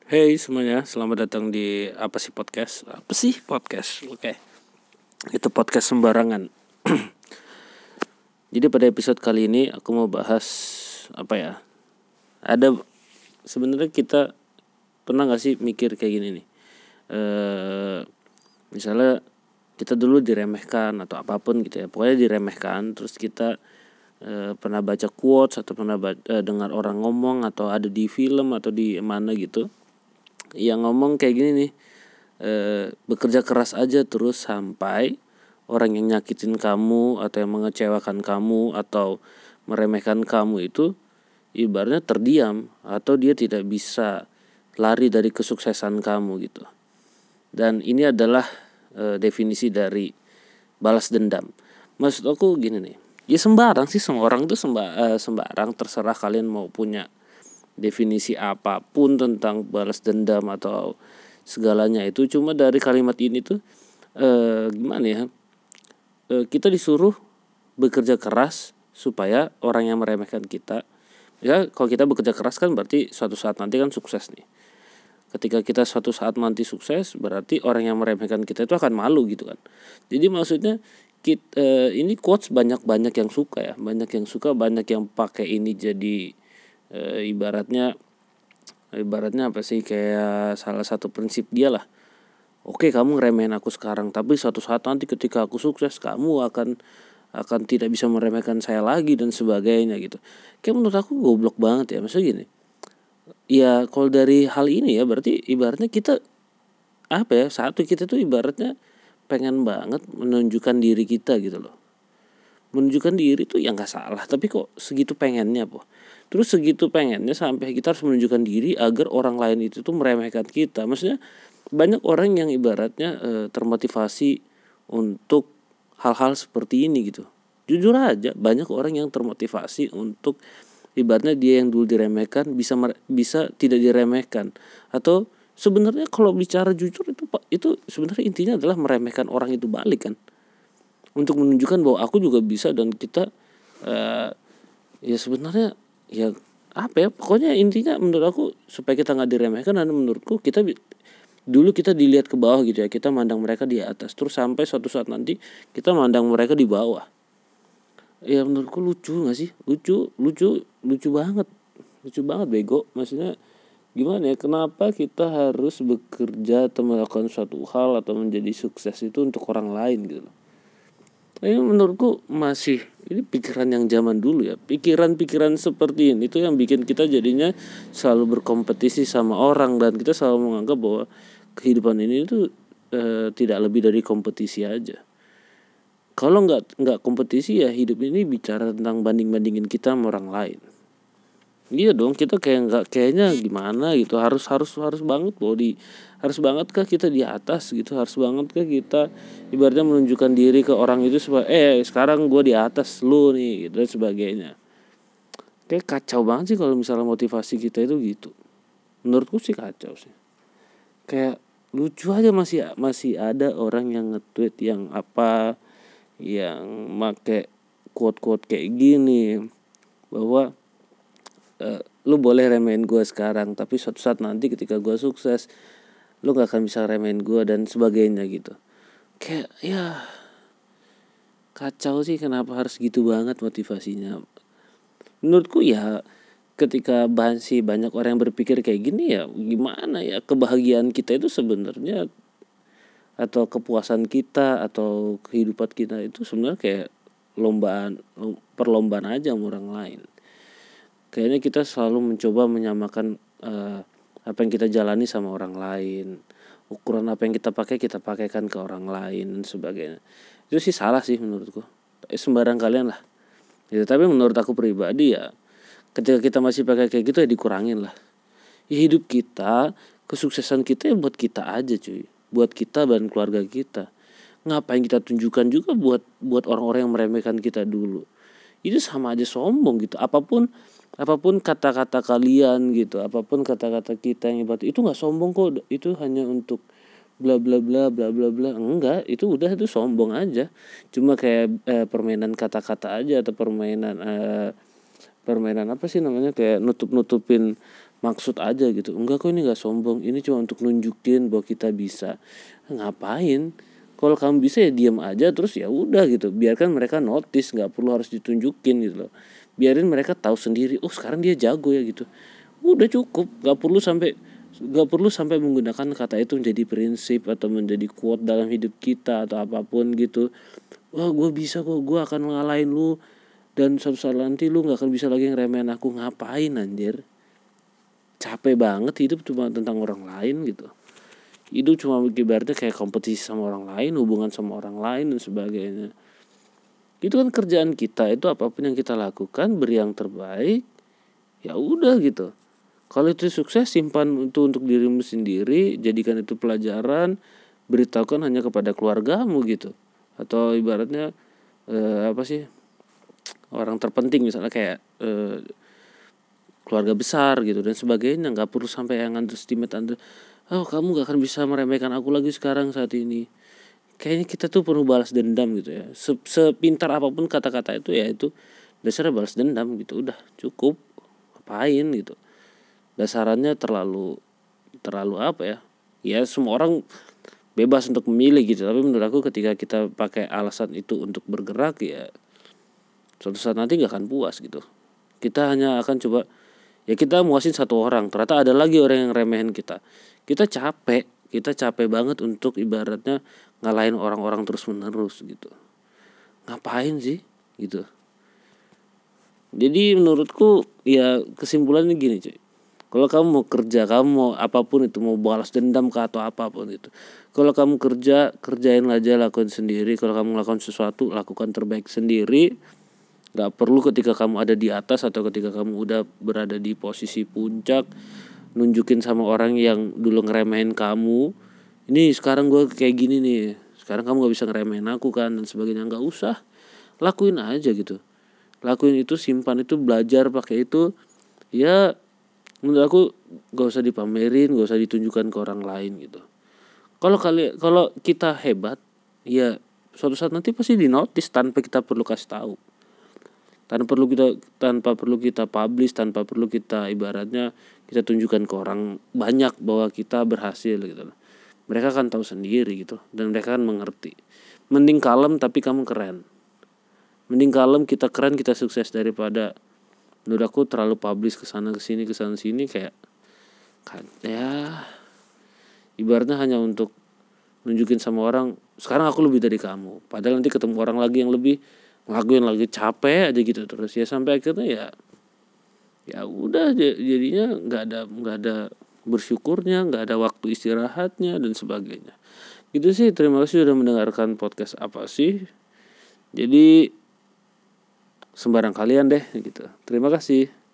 Hey semuanya, selamat datang di Apa sih Podcast? Apa sih podcast? Oke. Itu podcast sembarangan. Jadi pada episode kali ini aku mau bahas apa ya? Ada sebenarnya kita pernah nggak sih mikir kayak gini nih? Misalnya kita dulu diremehkan atau apapun gitu ya. Pokoknya diremehkan, terus kita pernah baca quotes atau pernah dengar orang ngomong atau ada di film atau di mana gitu yang ngomong kayak gini nih, bekerja keras aja terus sampai orang yang nyakitin kamu atau yang mengecewakan kamu atau meremehkan kamu itu ibaratnya terdiam atau dia tidak bisa lari dari kesuksesan kamu gitu. Dan ini adalah definisi dari balas dendam. Maksud aku gini nih, ya sembarang sih, semua orang tuh sembarang, terserah kalian mau punya definisi apapun tentang balas dendam atau segalanya itu. Cuma dari kalimat ini tuh gimana ya, kita disuruh bekerja keras supaya orang yang meremehkan kita, ya kalau kita bekerja keras kan berarti suatu saat nanti kan sukses nih. Ketika kita suatu saat nanti sukses, berarti orang yang meremehkan kita itu akan malu gitu kan. Jadi maksudnya ini quotes banyak yang suka ya, banyak yang suka, banyak yang pakai ini jadi ibaratnya apa sih, kayak salah satu prinsip dia lah. Oke, kamu ngeremehin aku sekarang, tapi suatu saat nanti ketika aku sukses, kamu akan tidak bisa meremehkan saya lagi dan sebagainya gitu. Kayak menurut aku goblok banget ya. Maksudnya gini, ya kalau dari hal ini ya berarti ibaratnya kita apa ya, satu, kita tuh ibaratnya pengen banget menunjukkan diri kita gitu loh. Menunjukkan diri tuh ya nggak salah, tapi kok segitu pengennya po. Terus segitu pengennya sampai kita harus menunjukkan diri agar orang lain itu tuh meremehkan kita. Maksudnya banyak orang yang ibaratnya termotivasi untuk hal-hal seperti ini gitu. Jujur aja banyak orang yang termotivasi untuk ibaratnya dia yang dulu diremehkan bisa tidak diremehkan. Atau sebenarnya kalau bicara jujur itu sebenarnya intinya adalah meremehkan orang itu balik kan, untuk menunjukkan bahwa aku juga bisa. Dan kita ya sebenarnya ya apa ya, pokoknya intinya menurut aku supaya kita nggak diremehkan. Dan menurutku dulu kita dilihat ke bawah gitu ya, kita mandang mereka di atas, terus sampai suatu saat nanti kita mandang mereka di bawah. Ya menurutku lucu nggak sih, lucu banget, lucu banget bego. Maksudnya gimana ya, kenapa kita harus bekerja atau melakukan suatu hal atau menjadi sukses itu untuk orang lain gitu. Ini menurutku masih, ini pikiran yang zaman dulu ya. Pikiran-pikiran seperti ini tuh yang bikin kita jadinya selalu berkompetisi sama orang, dan kita selalu menganggap bahwa kehidupan ini tuh tidak lebih dari kompetisi aja. Kalau nggak kompetisi ya hidup ini bicara tentang banding-bandingin kita sama orang lain. Iya dong, kita kayak nggak, kayaknya gimana gitu, harus banget body, harus banget kah kita di atas gitu, harus banget kah kita ibaratnya menunjukkan diri ke orang itu supaya sekarang gue di atas lu nih gitu dan sebagainya. Kayak kacau banget sih kalau misalnya motivasi kita itu gitu. Menurutku sih kacau sih. Kayak lucu aja, masih masih ada orang yang nge-tweet yang apa, yang make quote-quote kayak gini, bahwa lu boleh remehin gue sekarang, tapi suatu saat nanti ketika gue sukses, lu gak akan bisa remehin gue dan sebagainya gitu. Kayak ya kacau sih, kenapa harus gitu banget motivasinya. Menurutku ya ketika banyak orang yang berpikir kayak gini, ya gimana ya, kebahagiaan kita itu sebenarnya atau kepuasan kita atau kehidupan kita itu sebenarnya kayak perlombaan aja sama orang lain. Kayaknya kita selalu mencoba menyamakan apa yang kita jalani sama orang lain. Ukuran apa yang kita pakaikan ke orang lain dan sebagainya. Itu sih salah sih menurutku. Sembarang kalian lah. Gitu. Tapi menurut aku pribadi ya, ketika kita masih pakai kayak gitu ya dikurangin lah. Ya hidup kita, kesuksesan kita ya buat kita aja cuy. Buat kita dan keluarga kita. Ngapain kita tunjukkan juga buat orang-orang yang meremehkan kita dulu. Itu sama aja sombong gitu. Apapun kata-kata kalian gitu, apapun kata-kata kita yang ibarat itu nggak sombong kok, itu hanya untuk bla bla bla bla bla bla. Enggak, itu sombong aja. Cuma kayak permainan kata-kata aja, atau permainan apa sih namanya, kayak nutup-nutupin maksud aja gitu. Enggak kok, ini nggak sombong, ini cuma untuk nunjukin bahwa kita bisa. Ngapain? Kalau kamu bisa ya diam aja, terus ya udah gitu, biarkan mereka notice, nggak perlu harus ditunjukin gitu loh. Biarin mereka tahu sendiri, oh sekarang dia jago ya gitu. Udah cukup, nggak perlu sampai menggunakan kata itu menjadi prinsip atau menjadi quote dalam hidup kita atau apapun gitu. Wah gue bisa kok, gue akan ngalahin lu, dan suatu saat nanti lu nggak akan bisa lagi ngeremehin aku. Ngapain anjir? Capek banget hidup cuma tentang orang lain gitu. Hidup cuma ibaratnya kayak kompetisi sama orang lain, hubungan sama orang lain dan sebagainya. Itu kan kerjaan kita, itu apapun yang kita lakukan beri yang terbaik. Ya udah gitu. Kalau itu sukses, simpan itu untuk dirimu sendiri, jadikan itu pelajaran, beritahukan hanya kepada keluargamu gitu. Atau ibaratnya apa sih, orang terpenting misalnya kayak keluarga besar gitu dan sebagainya. Nggak perlu sampai yang underestimate, oh kamu gak akan bisa meremehkan aku lagi sekarang saat ini. Kayaknya kita tuh perlu balas dendam gitu ya. Sepintar apapun kata-kata itu, ya itu dasarnya balas dendam gitu. Udah cukup. Ngapain gitu. Dasarannya terlalu terlalu apa ya? Ya semua orang bebas untuk memilih gitu. Tapi menurut aku ketika kita pakai alasan itu untuk bergerak, ya suatu saat nanti gak akan puas gitu. Kita hanya akan coba, ya kita muasin satu orang, ternyata ada lagi orang yang remehin kita. Kita capek banget untuk ibaratnya ngalahin orang-orang terus menerus gitu. Ngapain sih gitu. Jadi menurutku ya kesimpulannya gini cuy, kalau kamu mau kerja, kamu mau apapun itu, mau balas dendam ke atau apapun itu, kalau kamu kerja, kerjain aja, lakuin sendiri. Kalau kamu melakukan sesuatu, lakukan terbaik sendiri. Gak perlu ketika kamu ada di atas atau ketika kamu udah berada di posisi puncak nunjukin sama orang yang dulu ngeremehin kamu, ini sekarang gue kayak gini nih, sekarang kamu gak bisa ngeremehin aku kan, dan sebagainya. Gak usah, lakuin aja gitu. Lakuin itu, simpan itu, belajar pakai itu. Ya menurut aku gak usah dipamerin, gak usah ditunjukkan ke orang lain gitu. Kalau kita hebat, ya suatu saat nanti pasti dinotis tanpa kita perlu kasih tahu, tanpa perlu kita publish, tanpa perlu kita ibaratnya kita tunjukkan ke orang banyak bahwa kita berhasil gitu. Mereka kan tahu sendiri gitu, dan mereka kan mengerti. Mending kalem tapi kamu keren. Mending kalem, kita keren, kita sukses, daripada menurut aku terlalu publish kesana kesini kayak kan ya ibaratnya hanya untuk nunjukin sama orang sekarang aku lebih dari kamu, padahal nanti ketemu orang lagi yang lebih, ngelakuin lagi, capek aja gitu terus ya, sampai akhirnya ya udah, jadinya nggak ada bersyukurnya, nggak ada waktu istirahatnya dan sebagainya gitu sih. Terima kasih sudah mendengarkan podcast apa sih. Jadi sembarang kalian deh gitu. Terima kasih.